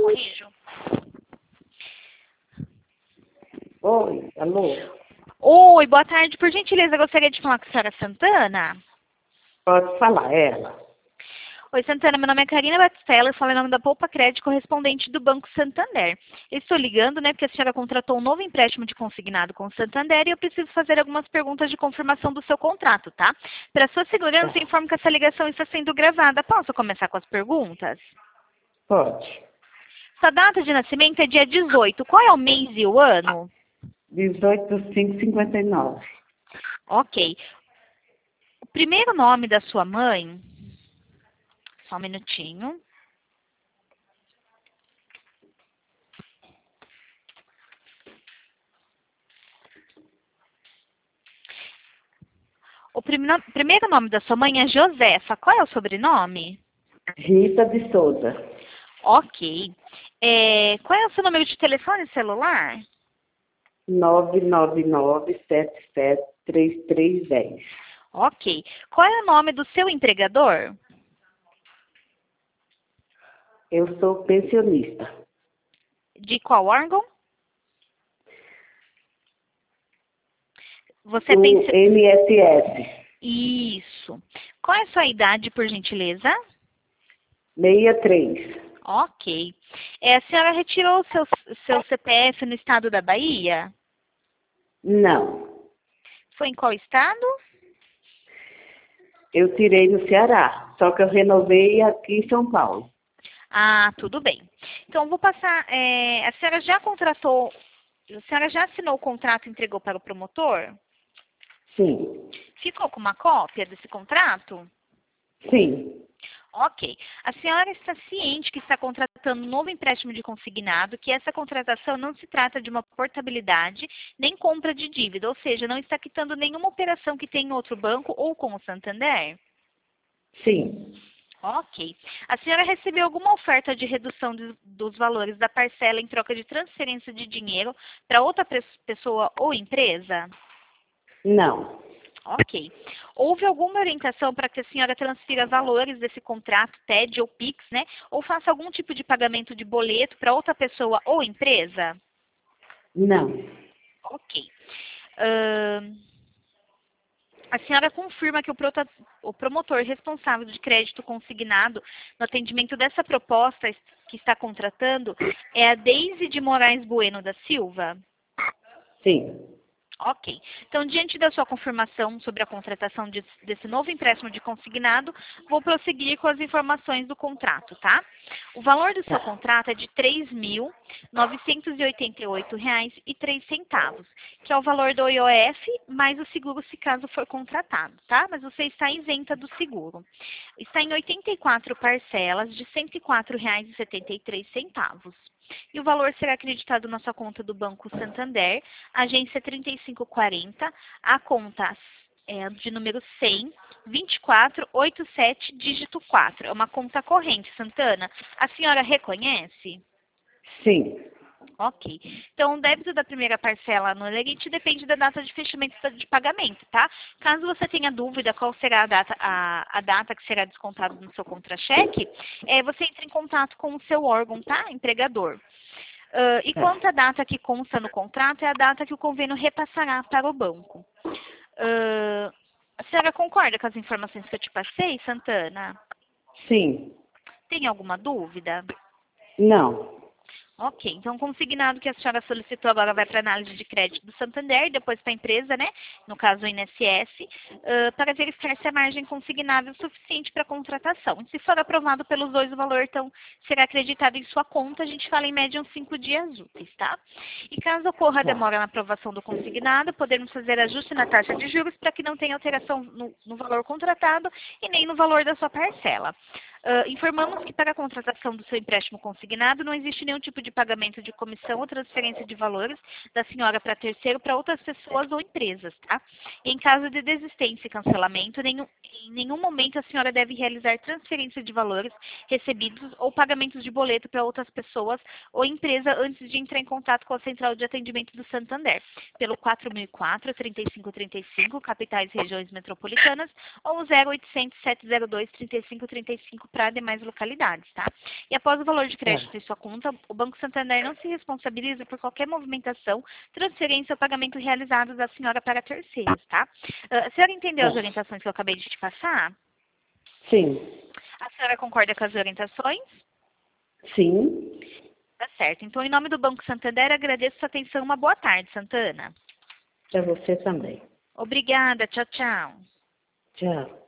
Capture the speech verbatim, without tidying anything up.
corrijo? Oi, alô? Oi, boa tarde. Por gentileza, gostaria de falar com a senhora Santana. Pode falar, ela. Oi, Santana, meu nome é Karina Batistella, eu falo em nome da Poupa Crédito, correspondente do Banco Santander. Eu estou ligando, né, porque a senhora contratou um novo empréstimo de consignado com o Santander e eu preciso fazer algumas perguntas de confirmação do seu contrato, tá? Para sua segurança, Tá. eu informo que essa ligação está sendo gravada. Posso começar com as perguntas? Pode. Sua data de nascimento é dia dezoito. Qual é o mês e o ano? dezoito de cinco de cinquenta e nove. Ok. O primeiro nome da sua mãe... Só um minutinho. O prime- primeiro nome da sua mãe é Josefa. Qual é o sobrenome? Rita de Souza. Ok. É, qual é o seu número de telefone celular? nove nove nove, sete sete, três três um zero. Ok. Qual é o nome do seu empregador? Eu sou pensionista. De qual órgão? Você O pensa... M S S. Isso. Qual é a sua idade, por gentileza? sessenta e três. Ok. É, a senhora retirou o seu, seu C P F no estado da Bahia? Não. Foi em qual estado? Eu tirei no Ceará, só que eu renovei aqui em São Paulo. Ah, tudo bem. Então, vou passar... é, a senhora já contratou... A senhora já assinou o contrato e entregou para o promotor? Sim. Ficou com uma cópia desse contrato? Sim. Ok. A senhora está ciente que está contratando um novo empréstimo de consignado, que essa contratação não se trata de uma portabilidade nem compra de dívida, ou seja, não está quitando nenhuma operação que tem em outro banco ou com o Santander? Sim. Ok. A senhora recebeu alguma oferta de redução de- dos valores da parcela em troca de transferência de dinheiro para outra pes- pessoa ou empresa? Não. Ok. Houve alguma orientação para que a senhora transfira valores desse contrato, T E D ou Pix, né? Ou faça algum tipo de pagamento de boleto para outra pessoa ou empresa? Não. Ok. Ahn, a senhora confirma que o, prota- o promotor responsável de crédito consignado no atendimento dessa proposta es- que está contratando é a Deise de Moraes Bueno da Silva? Sim. Ok. Então, diante da sua confirmação sobre a contratação de- desse novo empréstimo de consignado, vou prosseguir com as informações do contrato, tá? O valor do seu Tá. contrato é de três mil novecentos e oitenta e oito reais e três centavos, que é o valor do I O F mais o seguro se caso for contratado, tá? Mas você está isenta do seguro. Está em oitenta e quatro parcelas de cento e quatro reais e setenta e três centavos. E o valor será acreditado na sua conta do Banco Santander, agência trinta e cinco quarenta, a conta é, de número cem, vinte e quatro, oitenta e sete, dígito quatro. É uma conta corrente, Santana. A senhora reconhece? Sim. Ok. Então, o débito da primeira parcela no Elerite depende da data de fechamento de pagamento, tá? Caso você tenha dúvida qual será a data, a, a data que será descontada no seu contra-cheque, é, você entra em contato com o seu órgão, tá? Empregador. Ah, e Tá. quanto à data que consta no contrato, é a data que o convênio repassará para o banco. Ah, a senhora concorda com as informações que eu te passei, Santana? Sim. Tem alguma dúvida? Não. Ok, então consignado que a senhora solicitou agora vai para análise de crédito do Santander, depois para a empresa, né? No caso o I N S S, ãh, para verificar se a margem consignável é suficiente para a contratação. E se for aprovado pelos dois, o valor então será acreditado em sua conta, a gente fala em média uns cinco dias úteis, tá? E caso ocorra a Tá. demora na aprovação do consignado, podemos fazer ajuste na taxa de juros para que não tenha alteração no, no valor contratado e nem no valor da sua parcela. Uh, informamos que para a contratação do seu empréstimo consignado não existe nenhum tipo de pagamento de comissão ou transferência de valores da senhora para terceiro para outras pessoas ou empresas, tá? E em caso de desistência e cancelamento, nenhum, em nenhum momento a senhora deve realizar transferência de valores recebidos ou pagamentos de boleto para outras pessoas ou empresa antes de entrar em contato com a central de atendimento do Santander, pelo quatro mil e quatro, trinta e cinco trinta e cinco, capitais e regiões metropolitanas, ou zero oitocentos, sete zero dois, trinta e cinco trinta e cinco para demais localidades, tá? E após o valor de crédito É. em sua conta, o Banco Santander não se responsabiliza por qualquer movimentação, transferência ou pagamento realizado da senhora para terceiros, tá? Uh, a senhora entendeu as É. orientações que eu acabei de te passar? Sim. A senhora concorda com as orientações? Sim. Tá certo. Então, em nome do Banco Santander, agradeço sua atenção. Uma boa tarde, Santana. Para você também. Obrigada. Tchau, tchau. Tchau.